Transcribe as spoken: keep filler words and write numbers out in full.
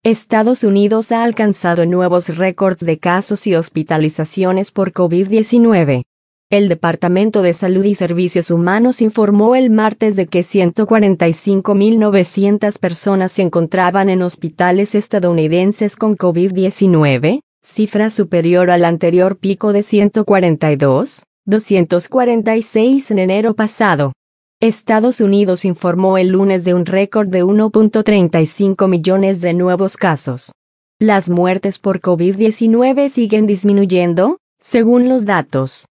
Estados Unidos ha alcanzado nuevos récords de casos y hospitalizaciones por COVID diecinueve. El Departamento de Salud y Servicios Humanos informó el martes de que ciento cuarenta y cinco mil novecientas personas se encontraban en hospitales estadounidenses con COVID diecinueve, cifra superior al anterior pico de ciento cuarenta y dos mil doscientos cuarenta y seis en enero pasado. Estados Unidos informó el lunes de un récord de uno punto treinta y cinco millones de nuevos casos. Las muertes por COVID diecinueve siguen disminuyendo, según los datos.